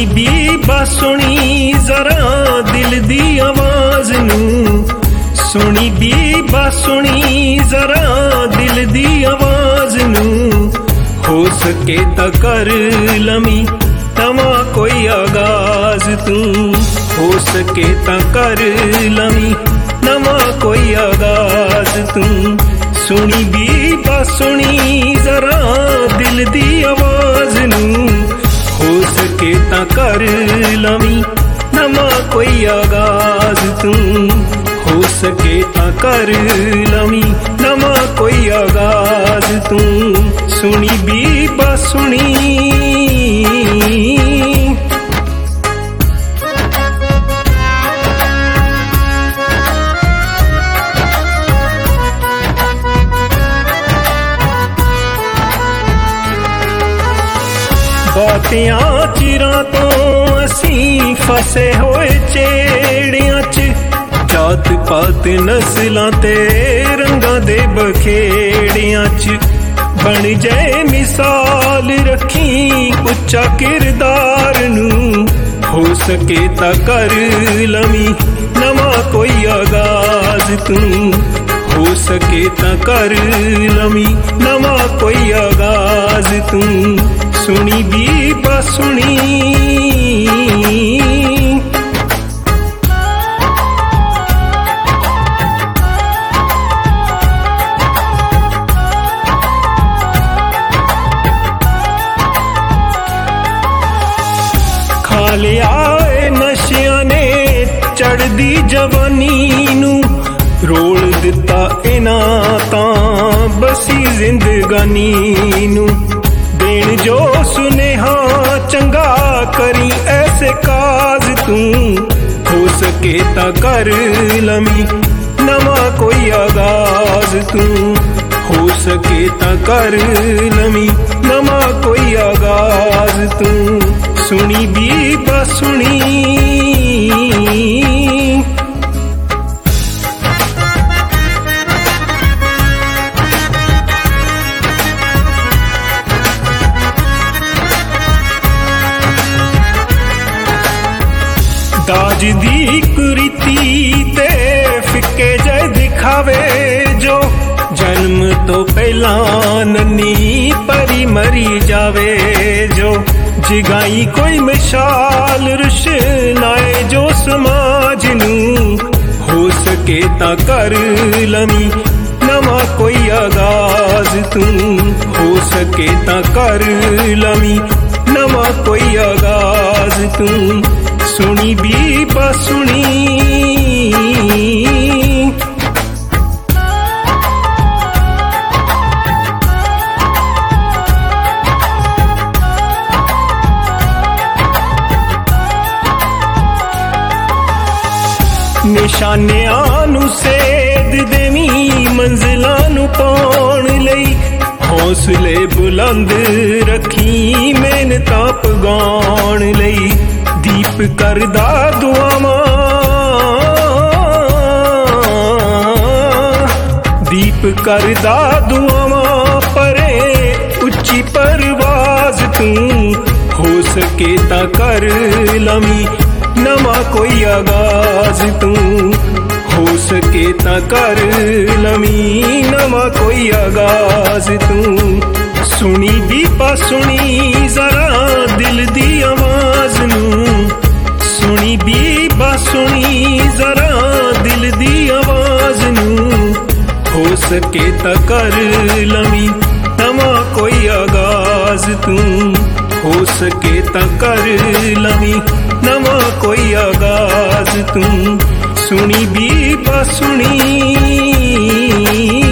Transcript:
ਸੁਣੀ ਬੀਬਾ ਸੁਣੀ ਜ਼ਰਾ ਦਿਲ ਦੀ ਆਵਾਜ਼ ਨੂੰ, ਸੁਣੀ ਬੀਬਾ ਸੁਣੀ ਜ਼ਰਾ ਦਿਲ ਦੀ ਆਵਾਜ਼ ਨੂੰ। ਹੋ ਸਕੇ ਤਾਂ ਕਰ ਲਵੀਂ ਨਵਾਂ ਕੋਈ ਆਗਾਜ਼ ਤੂੰ, ਹੋ ਸਕੇ ਤਾਂ ਕਰ ਲਵੀਂ ਨਵਾਂ ਕੋਈ ਆਗਾਜ਼ ਤੂੰ। ਸੁਣੀ ਬੀਬਾ ਸੁਣੀ ਜ਼ਰਾ ਦਿਲ ਦੀ ਆਵਾਜ਼ ਨੂੰ, ਹੋ ਸਕੇ ਤਾਂ ਕਰ ਲਵੀਂ ਨਵਾਂ ਕੋਈ ਆਗਾਜ਼ ਤੂੰ, ਹੋ ਸਕੇ ਤਾਂ ਕਰ ਲਵੀਂ ਨਵਾਂ ਕੋਈ ਆਗਾਜ਼ ਤੂੰ। ਸੁਣੀ ਬੀਬਾ ਸੁਣੀ ਬਹੁਤਿਆਂ ਚਿਰਾਂ ਤੋਂ ਅਸੀਂ ਫਸੇ ਹੋਏ ਚੇੜਿਆਂ 'ਚ, ਜਾਤ ਪਾਤ ਨਸਲਾਂ ਤੇ ਰੰਗਾਂ ਦੇ ਬਖੇੜਿਆਂ 'ਚ। ਬਣ ਜਾਏ ਮਿਸਾਲ ਰੱਖੀ ਉੱਚਾ ਕਿਰਦਾਰ ਨੂੰ, ਹੋ ਸਕੇ ਤਾਂ ਕਰ ਲਵੀਂ ਨਵਾਂ ਕੋਈ ਆਗਾਜ਼ ਤੂੰ, ਹੋ ਸਕੇ ਤਾਂ ਕਰ ਲਵੀਂ ਨਵਾਂ ਕੋਈ ਆਗਾਜ਼ ਤੂੰ। ਸੁਣੀ ਬੀਬਾ ਸੁਣੀ ਖਾ ਲਿਆ ਏ ਨਸ਼ਿਆਂ ਨੇ ਚੜ੍ਹਦੀ ਜਵਾਨੀ ਨੂੰ, ਰੋਲ ਦਿੱਤਾ ਇਹਨਾਂ ਤਾਂ ਬਸੀ ਜ਼ਿੰਦਗਾਨੀ ਨੂੰ। ਦੇਣ ਜੋ ਸੁਨੇਹਾ ਚੰਗਾ ਕਰੀ ਐਸੇ ਕਾਜ਼ ਤੂੰ, ਹੋ ਸਕੇ ਤਾਂ ਕਰ ਲਵੀਂ ਨਵਾਂ ਕੋਈ ਆਗਾਜ਼ ਤੂੰ, ਹੋ ਸਕੇ ਤਾਂ ਕਰ ਲਵੀਂ ਨਵਾਂ ਕੋਈ ਆਗਾਜ਼ ਤੂੰ। ਸੁਣੀ ਬੀਬਾ ਸੁਣੀ ਦਾਜ ਦੀ ਕੁਰੀਤੀ ਤੇ ਫਿੱਕੇ ਜੇ ਦਿਖਾਵੇ ਜੋ, ਜਨਮ ਤੋਂ ਪਹਿਲਾਂ ਨੰਨੀ ਪਰੀ ਮਰੀ ਜਾਵੇ ਜੋ। ਜਗਾਈ ਕੋਈ ਮਿਸਾਲ ਰੁਸ਼ਨਾਏ ਜੋ ਸਮਾਜ ਨੂੰ, ਹੋ ਸਕੇ ਤਾਂ ਕਰ ਲਵੀਂ ਨਵਾਂ ਕੋਈ ਆਗਾਜ਼ ਤੂੰ, ਹੋ ਸਕੇ ਤਾਂ ਕਰ ਲਵੀਂ ਨਵਾਂ ਕੋਈ ਆਗਾਜ਼ ਤੂੰ। ਸੁਣੀ ਬੀਬਾ ਸੁਣੀ ਨਿਸ਼ਾਨਿਆਂ ਨੂੰ ਸੇਧ ਦੇਵੀਂ ਮੰਜ਼ਿਲਾਂ ਨੂੰ ਪਾਉਣ ਲਈ, ਹੌਸਲੇ ਬੁਲੰਦ ਰੱਖੀ ਮਿਹਨਤਾਂ ਪਗਾਉਣ ਲਈ। ਦੀਪ ਕਰਦਾ ਦੁਆਵਾਂ, ਦੀਪ ਕਰਦਾ ਦੁਆਵਾਂ ਪਰੇ ਉੱਚੀ ਪਰਵਾਜ਼ ਤੂੰ, ਹੋ ਸਕੇ ਤਾਂ ਕਰ ਲਵੀਂ ਨਵਾਂ ਕੋਈ ਆਗਾਜ਼ ਤੂੰ, ਹੋ ਸਕੇ ਤਾਂ ਕਰ ਲਵੀਂ ਨਵਾਂ ਕੋਈ ਆਗਾਜ਼ ਤੂੰ। ਸੁਣੀ ਬੀਬਾ ਸੁਣੀ ਜ਼ਰਾ ਦਿਲ ਦੀ ਆਵਾਜ਼ ਨੂੰ, ਸੁਣੀ ਬੀਬਾ ਸੁਣੀ ਜ਼ਰਾ ਦਿਲ ਦੀ ਆਵਾਜ਼ ਨੂੰ। ਹੋ ਸਕੇ ਤਾਂ ਕਰ ਲਵੀਂ ਨਵਾਂ ਕੋਈ ਆਗਾਜ਼ ਤੂੰ, ਹੋ ਸਕੇ ਤਾਂ ਕਰ ਲਵੀਂ ਨਵਾਂ ਕੋਈ ਆਗਾਜ਼ ਤੂੰ। ਸੁਣੀ ਬੀਬਾ ਸੁਣੀ